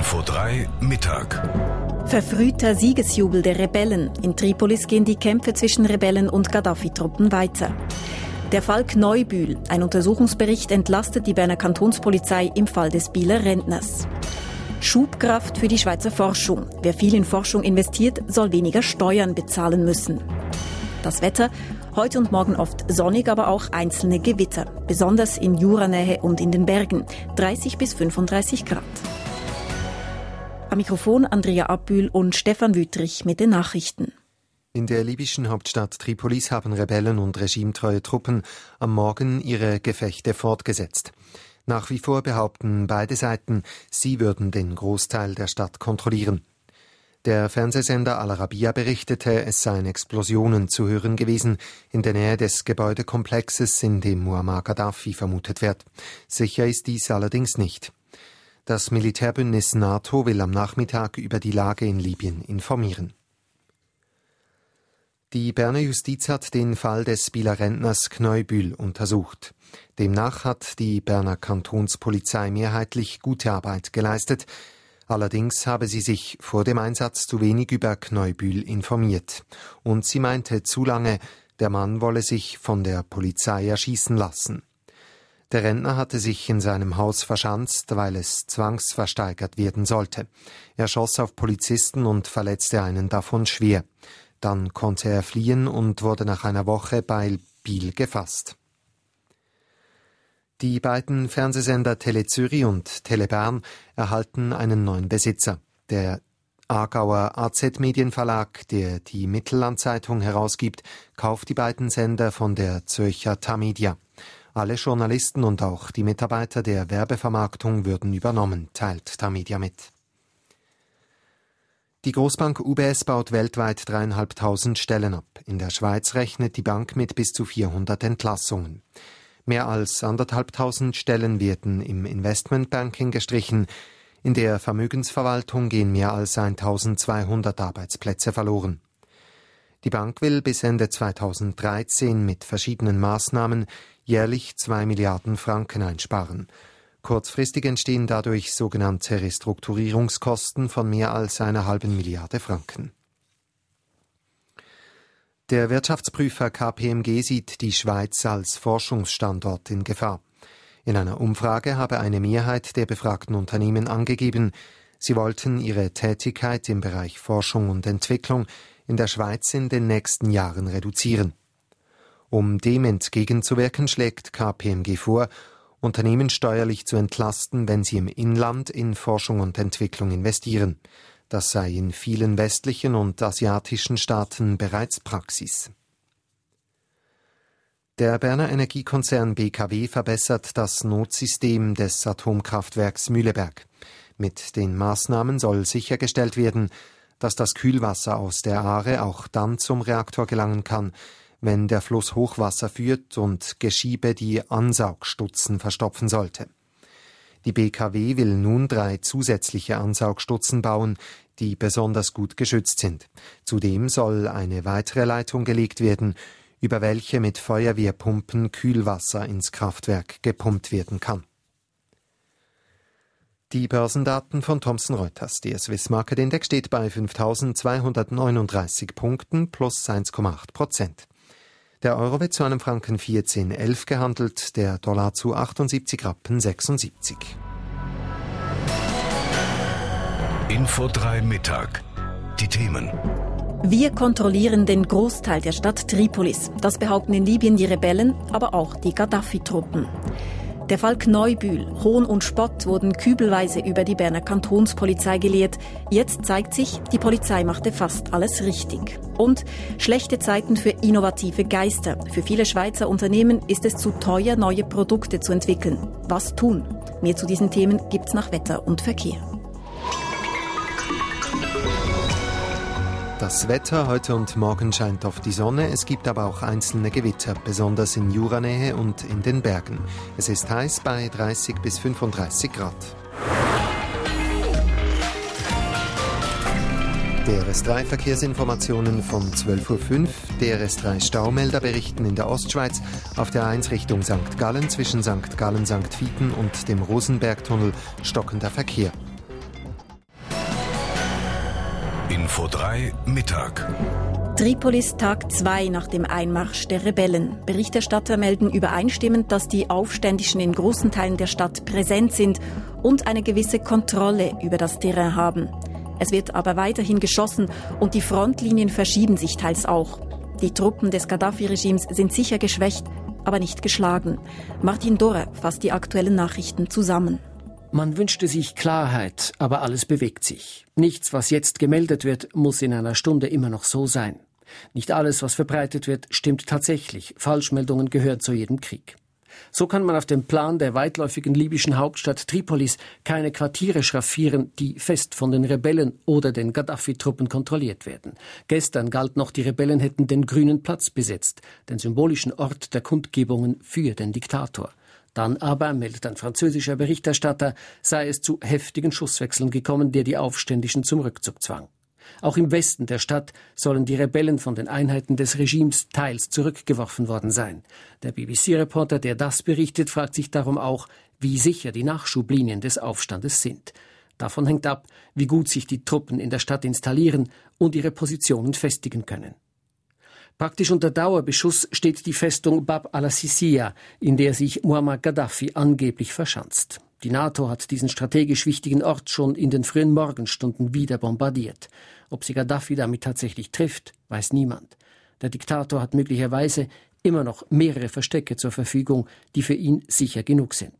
Info 3 Mittag. Verfrühter Siegesjubel der Rebellen. In Tripolis gehen die Kämpfe zwischen Rebellen und Gaddafi-Truppen weiter. Der Fall Kneubühl. Ein Untersuchungsbericht entlastet die Berner Kantonspolizei im Fall des Bieler Rentners. Schubkraft für die Schweizer Forschung. Wer viel in Forschung investiert, soll weniger Steuern bezahlen müssen. Das Wetter. Heute und morgen oft sonnig, aber auch einzelne Gewitter. Besonders in Juranähe und in den Bergen. 30 bis 35 Grad. Am Mikrofon Andrea Abbühl und Stefan Wüttrich mit den Nachrichten. In der libyschen Hauptstadt Tripolis haben Rebellen und regimetreue Truppen am Morgen ihre Gefechte fortgesetzt. Nach wie vor behaupten beide Seiten, sie würden den Großteil der Stadt kontrollieren. Der Fernsehsender Al Arabiya berichtete, es seien Explosionen zu hören gewesen in der Nähe des Gebäudekomplexes, in dem Muammar Gaddafi vermutet wird. Sicher ist dies allerdings nicht. Das Militärbündnis NATO will am Nachmittag über die Lage in Libyen informieren. Die Berner Justiz hat den Fall des Bieler Rentners Kneubühl untersucht. Demnach hat die Berner Kantonspolizei mehrheitlich gute Arbeit geleistet. Allerdings habe sie sich vor dem Einsatz zu wenig über Kneubühl informiert. Und sie meinte zu lange, der Mann wolle sich von der Polizei erschießen lassen. Der Rentner hatte sich in seinem Haus verschanzt, weil es zwangsversteigert werden sollte. Er schoss auf Polizisten und verletzte einen davon schwer. Dann konnte er fliehen und wurde nach einer Woche bei Biel gefasst. Die beiden Fernsehsender Tele Zürich und Tele Bern erhalten einen neuen Besitzer. Der Aargauer AZ Medienverlag, der die Mittelland-Zeitung herausgibt, kauft die beiden Sender von der Zürcher Tamedia. Alle Journalisten und auch die Mitarbeiter der Werbevermarktung würden übernommen, teilt Tamedia mit. Die Großbank UBS baut weltweit 3.500 Stellen ab. In der Schweiz rechnet die Bank mit bis zu 400 Entlassungen. Mehr als 1.500 Stellen werden im Investmentbanking gestrichen. In der Vermögensverwaltung gehen mehr als 1.200 Arbeitsplätze verloren. Die Bank will bis Ende 2013 mit verschiedenen Maßnahmen jährlich 2 Milliarden Franken einsparen. Kurzfristig entstehen dadurch sogenannte Restrukturierungskosten von mehr als 1,5 Milliarde Franken. Der Wirtschaftsprüfer KPMG sieht die Schweiz als Forschungsstandort in Gefahr. In einer Umfrage habe eine Mehrheit der befragten Unternehmen angegeben, sie wollten ihre Tätigkeit im Bereich Forschung und Entwicklung in der Schweiz in den nächsten Jahren reduzieren. Um dem entgegenzuwirken, schlägt KPMG vor, Unternehmen steuerlich zu entlasten, wenn sie im Inland in Forschung und Entwicklung investieren. Das sei in vielen westlichen und asiatischen Staaten bereits Praxis. Der Berner Energiekonzern BKW verbessert das Notsystem des Atomkraftwerks Mühleberg. Mit den Maßnahmen soll sichergestellt werden, dass das Kühlwasser aus der Aare auch dann zum Reaktor gelangen kann, wenn der Fluss Hochwasser führt und Geschiebe die Ansaugstutzen verstopfen sollte. Die BKW will nun 3 zusätzliche Ansaugstutzen bauen, die besonders gut geschützt sind. Zudem soll eine weitere Leitung gelegt werden, über welche mit Feuerwehrpumpen Kühlwasser ins Kraftwerk gepumpt werden kann. Die Börsendaten von Thomson Reuters. Der Swiss Market Index steht bei 5.239 Punkten plus 1,8%. Der Euro wird zu einem Franken 14,11 gehandelt, der Dollar zu 78,76 Rappen. Info 3 Mittag. Die Themen. Wir kontrollieren den Großteil der Stadt Tripolis. Das behaupten in Libyen die Rebellen, aber auch die Gaddafi-Truppen. Der Fall Kneubühl, Hohn und Spott wurden kübelweise über die Berner Kantonspolizei geleert. Jetzt zeigt sich, die Polizei machte fast alles richtig. Und schlechte Zeiten für innovative Geister. Für viele Schweizer Unternehmen ist es zu teuer, neue Produkte zu entwickeln. Was tun? Mehr zu diesen Themen gibt's nach Wetter und Verkehr. Das Wetter heute und morgen scheint auf die Sonne, es gibt aber auch einzelne Gewitter, besonders in Juranähe und in den Bergen. Es ist heiß bei 30 bis 35 Grad. DRS3-Verkehrsinformationen von 12.05 Uhr. DRS3-Staumelder berichten in der Ostschweiz auf der 1 Richtung St. Gallen zwischen St. Gallen-St. Vieten und dem Rosenbergtunnel stockender Verkehr. Info 3 Mittag. Tripolis Tag 2 nach dem Einmarsch der Rebellen. Berichterstatter melden übereinstimmend, dass die Aufständischen in großen Teilen der Stadt präsent sind und eine gewisse Kontrolle über das Terrain haben. Es wird aber weiterhin geschossen und die Frontlinien verschieben sich teils auch. Die Truppen des Gaddafi-Regimes sind sicher geschwächt, aber nicht geschlagen. Martin Dorre fasst die aktuellen Nachrichten zusammen. Man wünschte sich Klarheit, aber alles bewegt sich. Nichts, was jetzt gemeldet wird, muss in einer Stunde immer noch so sein. Nicht alles, was verbreitet wird, stimmt tatsächlich. Falschmeldungen gehören zu jedem Krieg. So kann man auf dem Plan der weitläufigen libyschen Hauptstadt Tripolis keine Quartiere schraffieren, die fest von den Rebellen oder den Gaddafi-Truppen kontrolliert werden. Gestern galt noch, die Rebellen hätten den Grünen Platz besetzt, den symbolischen Ort der Kundgebungen für den Diktator. Dann aber, meldet ein französischer Berichterstatter, sei es zu heftigen Schusswechseln gekommen, der die Aufständischen zum Rückzug zwang. Auch im Westen der Stadt sollen die Rebellen von den Einheiten des Regimes teils zurückgeworfen worden sein. Der BBC-Reporter, der das berichtet, fragt sich darum auch, wie sicher die Nachschublinien des Aufstandes sind. Davon hängt ab, wie gut sich die Truppen in der Stadt installieren und ihre Positionen festigen können. Praktisch unter Dauerbeschuss steht die Festung Bab al-Sissia, in der sich Muammar Gaddafi angeblich verschanzt. Die NATO hat diesen strategisch wichtigen Ort schon in den frühen Morgenstunden wieder bombardiert. Ob sie Gaddafi damit tatsächlich trifft, weiß niemand. Der Diktator hat möglicherweise immer noch mehrere Verstecke zur Verfügung, die für ihn sicher genug sind.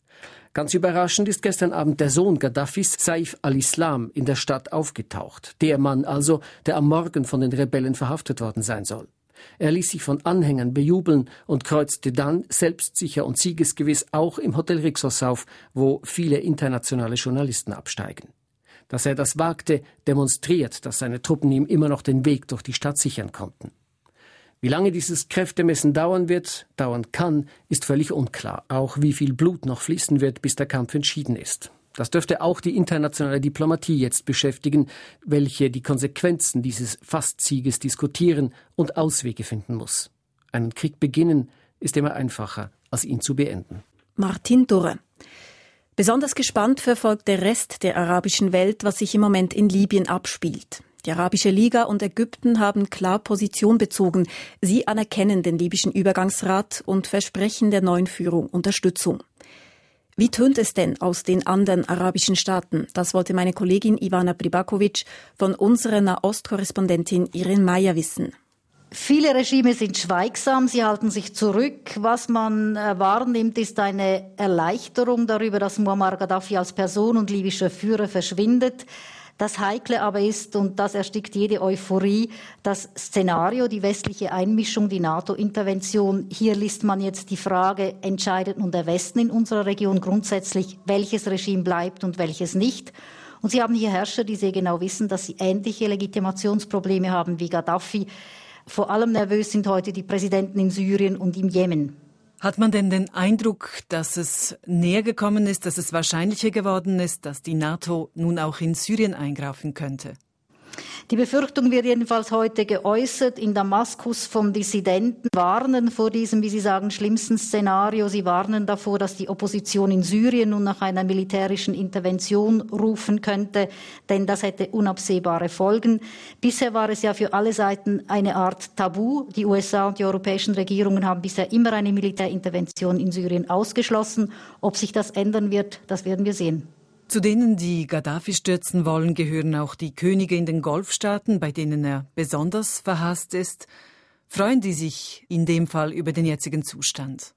Ganz überraschend ist gestern Abend der Sohn Gaddafis, Saif al-Islam, in der Stadt aufgetaucht. Der Mann also, der am Morgen von den Rebellen verhaftet worden sein soll. Er ließ sich von Anhängern bejubeln und kreuzte dann, selbstsicher und siegesgewiss, auch im Hotel Rixos auf, wo viele internationale Journalisten absteigen. Dass er das wagte, demonstriert, dass seine Truppen ihm immer noch den Weg durch die Stadt sichern konnten. Wie lange dieses Kräftemessen dauern kann, ist völlig unklar. Auch wie viel Blut noch fließen wird, bis der Kampf entschieden ist. Das dürfte auch die internationale Diplomatie jetzt beschäftigen, welche die Konsequenzen dieses Fastsieges diskutieren und Auswege finden muss. Einen Krieg beginnen ist immer einfacher, als ihn zu beenden. Martin Dorre. Besonders gespannt verfolgt der Rest der arabischen Welt, was sich im Moment in Libyen abspielt. Die Arabische Liga und Ägypten haben klar Position bezogen. Sie anerkennen den libyschen Übergangsrat und versprechen der neuen Führung Unterstützung. Wie tönt es denn aus den anderen arabischen Staaten? Das wollte meine Kollegin Ivana Pribakovic von unserer Nahostkorrespondentin Irene Meyer wissen. Viele Regime sind schweigsam, sie halten sich zurück. Was man wahrnimmt, ist eine Erleichterung darüber, dass Muammar Gaddafi als Person und libyscher Führer verschwindet. Das Heikle aber ist, und das erstickt jede Euphorie, das Szenario, die westliche Einmischung, die NATO-Intervention. Hier liest man jetzt die Frage, entscheidet nun der Westen in unserer Region grundsätzlich, welches Regime bleibt und welches nicht? Und Sie haben hier Herrscher, die sehr genau wissen, dass sie ähnliche Legitimationsprobleme haben wie Gaddafi. Vor allem nervös sind heute die Präsidenten in Syrien und im Jemen. Hat man denn den Eindruck, dass es näher gekommen ist, dass es wahrscheinlicher geworden ist, dass die NATO nun auch in Syrien eingreifen könnte? Die Befürchtung wird jedenfalls heute geäußert. In Damaskus von Dissidenten warnen vor diesem, wie sie sagen, schlimmsten Szenario. Sie warnen davor, dass die Opposition in Syrien nun nach einer militärischen Intervention rufen könnte, denn das hätte unabsehbare Folgen. Bisher war es ja für alle Seiten eine Art Tabu. Die USA und die europäischen Regierungen haben bisher immer eine Militärintervention in Syrien ausgeschlossen. Ob sich das ändern wird, das werden wir sehen. Zu denen, die Gaddafi stürzen wollen, gehören auch die Könige in den Golfstaaten, bei denen er besonders verhasst ist. Freuen die sich in dem Fall über den jetzigen Zustand?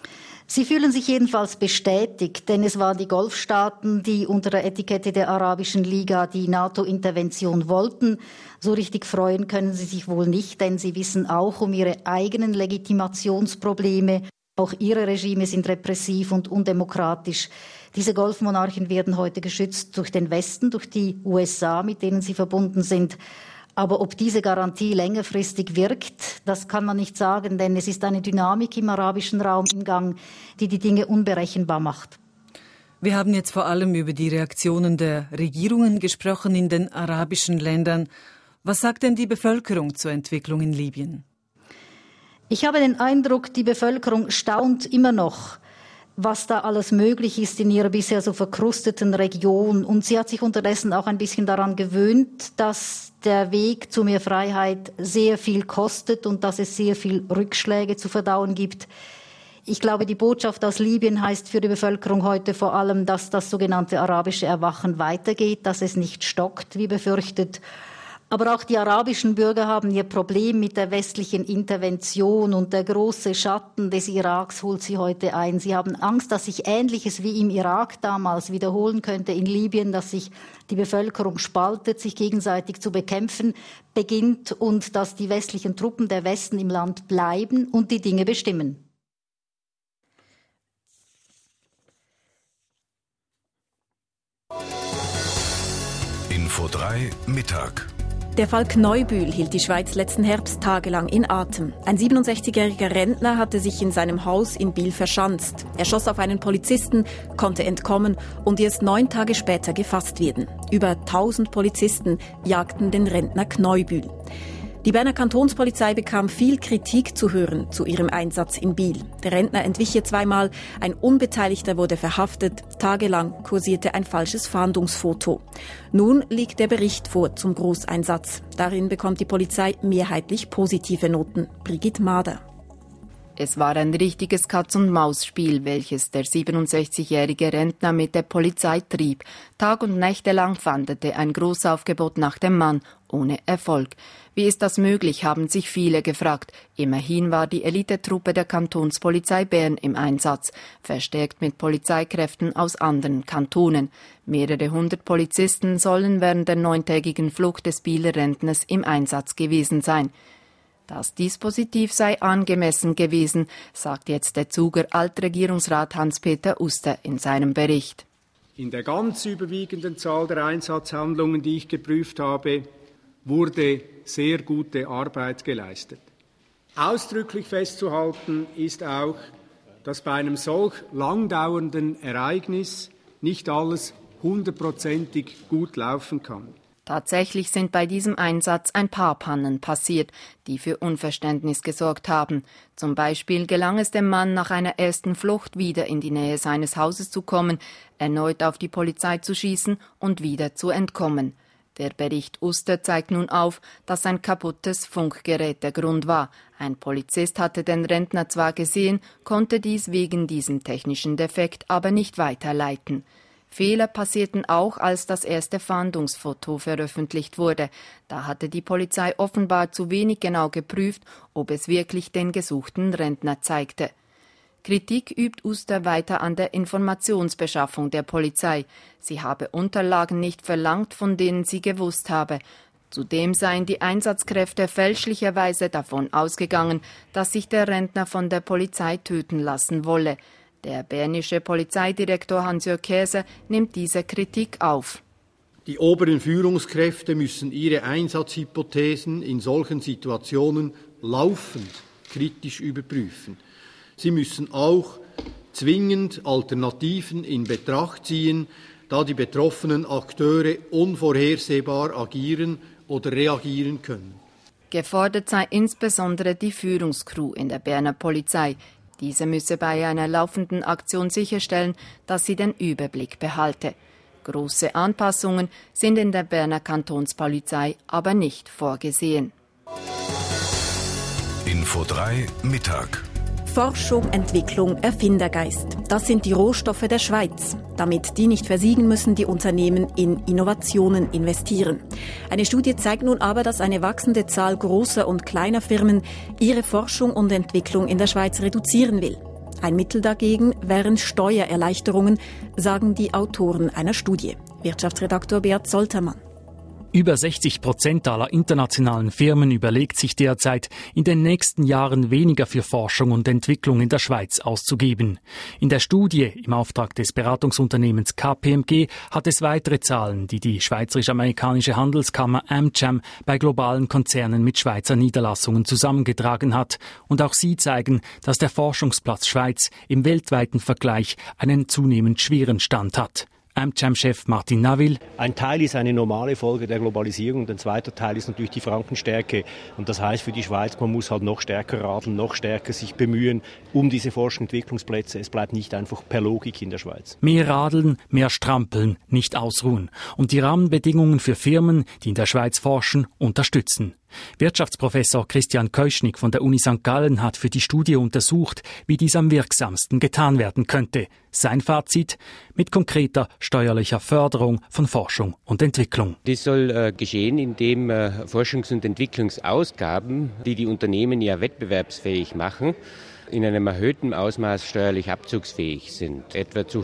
Sie fühlen sich jedenfalls bestätigt, denn es waren die Golfstaaten, die unter der Etikette der Arabischen Liga die NATO-Intervention wollten. So richtig freuen können sie sich wohl nicht, denn sie wissen auch um ihre eigenen Legitimationsprobleme. Auch ihre Regime sind repressiv und undemokratisch. Diese Golfmonarchen werden heute geschützt durch den Westen, durch die USA, mit denen sie verbunden sind. Aber ob diese Garantie längerfristig wirkt, das kann man nicht sagen, denn es ist eine Dynamik im arabischen Raum im Gang, die die Dinge unberechenbar macht. Wir haben jetzt vor allem über die Reaktionen der Regierungen gesprochen in den arabischen Ländern. Was sagt denn die Bevölkerung zur Entwicklung in Libyen? Ich habe den Eindruck, die Bevölkerung staunt immer noch. was da alles möglich ist in ihrer bisher so verkrusteten Region. Und sie hat sich unterdessen auch ein bisschen daran gewöhnt, dass der Weg zu mehr Freiheit sehr viel kostet und dass es sehr viel Rückschläge zu verdauen gibt. Ich glaube, die Botschaft aus Libyen heißt für die Bevölkerung heute vor allem, dass das sogenannte arabische Erwachen weitergeht, dass es nicht stockt, wie befürchtet. Aber auch die arabischen Bürger haben ihr Problem mit der westlichen Intervention und der große Schatten des Iraks holt sie heute ein. Sie haben Angst, dass sich Ähnliches wie im Irak damals wiederholen könnte in Libyen, dass sich die Bevölkerung spaltet, sich gegenseitig zu bekämpfen beginnt und dass die westlichen Truppen der Westen im Land bleiben und die Dinge bestimmen. Info 3 Mittag. Der Fall Kneubühl hielt die Schweiz letzten Herbst tagelang in Atem. Ein 67-jähriger Rentner hatte sich in seinem Haus in Biel verschanzt. Er schoss auf einen Polizisten, konnte entkommen und erst 9 Tage später gefasst werden. Über 1000 Polizisten jagten den Rentner Kneubühl. Die Berner Kantonspolizei bekam viel Kritik zu hören zu ihrem Einsatz in Biel. Der Rentner entwich hier zweimal, ein Unbeteiligter wurde verhaftet, tagelang kursierte ein falsches Fahndungsfoto. Nun liegt der Bericht vor zum Großeinsatz. Darin bekommt die Polizei mehrheitlich positive Noten. Brigitte Mader. Es war ein richtiges Katz-und-Maus-Spiel, welches der 67-jährige Rentner mit der Polizei trieb. Tag und Nächte lang fahndete ein Großaufgebot nach dem Mann, ohne Erfolg. Wie ist das möglich, haben sich viele gefragt. Immerhin war die Elitetruppe der Kantonspolizei Bern im Einsatz, verstärkt mit Polizeikräften aus anderen Kantonen. Mehrere 100 Polizisten sollen während der 9-tägigen Flucht des Bieler Rentners im Einsatz gewesen sein. Das Dispositiv sei angemessen gewesen, sagt jetzt der Zuger Altregierungsrat Hans-Peter Uster in seinem Bericht. In der ganz überwiegenden Zahl der Einsatzhandlungen, die ich geprüft habe, wurde sehr gute Arbeit geleistet. Ausdrücklich festzuhalten ist auch, dass bei einem solch langdauernden Ereignis nicht alles 100%ig gut laufen kann. Tatsächlich sind bei diesem Einsatz ein paar Pannen passiert, die für Unverständnis gesorgt haben. Zum Beispiel gelang es dem Mann nach einer ersten Flucht wieder in die Nähe seines Hauses zu kommen, erneut auf die Polizei zu schießen und wieder zu entkommen. Der Bericht Uster zeigt nun auf, dass ein kaputtes Funkgerät der Grund war. Ein Polizist hatte den Rentner zwar gesehen, konnte dies wegen diesem technischen Defekt aber nicht weiterleiten. Fehler passierten auch, als das erste Fahndungsfoto veröffentlicht wurde. Da hatte die Polizei offenbar zu wenig genau geprüft, ob es wirklich den gesuchten Rentner zeigte. Kritik übt Uster weiter an der Informationsbeschaffung der Polizei. Sie habe Unterlagen nicht verlangt, von denen sie gewusst habe. Zudem seien die Einsatzkräfte fälschlicherweise davon ausgegangen, dass sich der Rentner von der Polizei töten lassen wolle. Der bernische Polizeidirektor Hans-Jörg Käser nimmt diese Kritik auf. Die oberen Führungskräfte müssen ihre Einsatzhypothesen in solchen Situationen laufend kritisch überprüfen. Sie müssen auch zwingend Alternativen in Betracht ziehen, da die betroffenen Akteure unvorhersehbar agieren oder reagieren können. Gefordert sei insbesondere die Führungskrew in der Berner Polizei. Diese müsse bei einer laufenden Aktion sicherstellen, dass sie den Überblick behalte. Große Anpassungen sind in der Berner Kantonspolizei aber nicht vorgesehen. Info 3 Mittag. Forschung, Entwicklung, Erfindergeist. Das sind die Rohstoffe der Schweiz. Damit die nicht versiegen, müssen die Unternehmen in Innovationen investieren. Eine Studie zeigt nun aber, dass eine wachsende Zahl großer und kleiner Firmen ihre Forschung und Entwicklung in der Schweiz reduzieren will. Ein Mittel dagegen wären Steuererleichterungen, sagen die Autoren einer Studie. Wirtschaftsredaktor Beat Soltermann. Über 60% aller internationalen Firmen überlegt sich derzeit, in den nächsten Jahren weniger für Forschung und Entwicklung in der Schweiz auszugeben. In der Studie im Auftrag des Beratungsunternehmens KPMG hat es weitere Zahlen, die die schweizerisch-amerikanische Handelskammer AmCham bei globalen Konzernen mit Schweizer Niederlassungen zusammengetragen hat. Und auch sie zeigen, dass der Forschungsplatz Schweiz im weltweiten Vergleich einen zunehmend schweren Stand hat. AmCham-Chef Martin Navil. Ein Teil ist eine normale Folge der Globalisierung und ein zweiter Teil ist natürlich die Frankenstärke. Und das heißt für die Schweiz, man muss halt noch stärker radeln, noch stärker sich bemühen um diese Forschung- und Entwicklungsplätze. Es bleibt nicht einfach per Logik in der Schweiz. Mehr radeln, mehr strampeln, nicht ausruhen. Und die Rahmenbedingungen für Firmen, die in der Schweiz forschen, unterstützen. Wirtschaftsprofessor Christian Keuschnig von der Uni St. Gallen hat für die Studie untersucht, wie dies am wirksamsten getan werden könnte. Sein Fazit: mit konkreter steuerlicher Förderung von Forschung und Entwicklung. Dies soll geschehen, indem Forschungs- und Entwicklungsausgaben, die die Unternehmen ja wettbewerbsfähig machen, in einem erhöhten Ausmaß steuerlich abzugsfähig sind. Etwa zu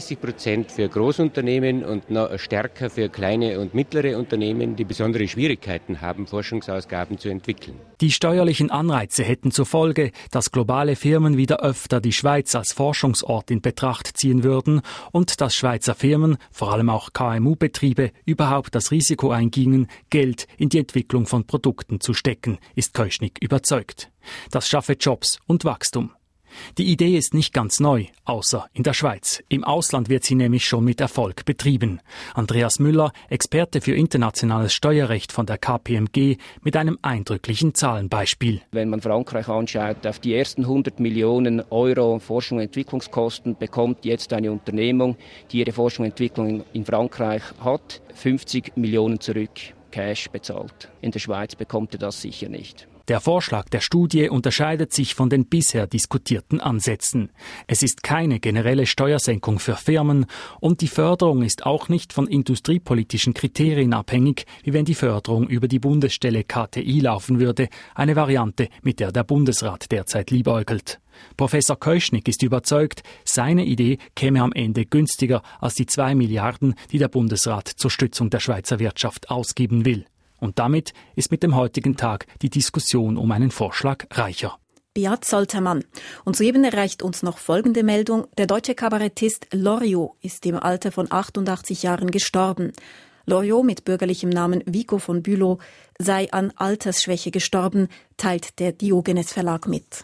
130% für Großunternehmen und noch stärker für kleine und mittlere Unternehmen, die besondere Schwierigkeiten haben, Forschungsausgaben zu entwickeln. Die steuerlichen Anreize hätten zur Folge, dass globale Firmen wieder öfter die Schweiz als Forschungsort in Betracht ziehen würden und dass Schweizer Firmen, vor allem auch KMU-Betriebe, überhaupt das Risiko eingingen, Geld in die Entwicklung von Produkten zu stecken, ist Keuschnig überzeugt. Das schaffe Jobs und Wachstum. Die Idee ist nicht ganz neu, außer in der Schweiz. Im Ausland wird sie nämlich schon mit Erfolg betrieben. Andreas Müller, Experte für internationales Steuerrecht von der KPMG, mit einem eindrücklichen Zahlenbeispiel. Wenn man Frankreich anschaut, auf die ersten 100 Millionen Euro Forschung und Entwicklungskosten bekommt jetzt eine Unternehmung, die ihre Forschung und Entwicklung in Frankreich hat, 50 Millionen zurück, Cash bezahlt. In der Schweiz bekommt er das sicher nicht. Der Vorschlag der Studie unterscheidet sich von den bisher diskutierten Ansätzen. Es ist keine generelle Steuersenkung für Firmen und die Förderung ist auch nicht von industriepolitischen Kriterien abhängig, wie wenn die Förderung über die Bundesstelle KTI laufen würde, eine Variante, mit der der Bundesrat derzeit liebäugelt. Professor Keuschnig ist überzeugt, seine Idee käme am Ende günstiger als die 2 Milliarden, die der Bundesrat zur Stützung der Schweizer Wirtschaft ausgeben will. Und damit ist mit dem heutigen Tag die Diskussion um einen Vorschlag reicher. Beat Soltermann. Und soeben erreicht uns noch folgende Meldung. Der deutsche Kabarettist Loriot ist im Alter von 88 Jahren gestorben. Loriot mit bürgerlichem Namen Vico von Bülow sei an Altersschwäche gestorben, teilt der Diogenes Verlag mit.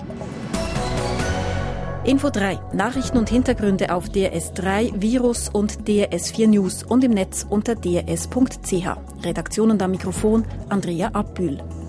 Info 3. Nachrichten und Hintergründe auf DRS3, Virus und DRS4 News und im Netz unter drs.ch. Redaktion und am Mikrofon Andrea Abbühl.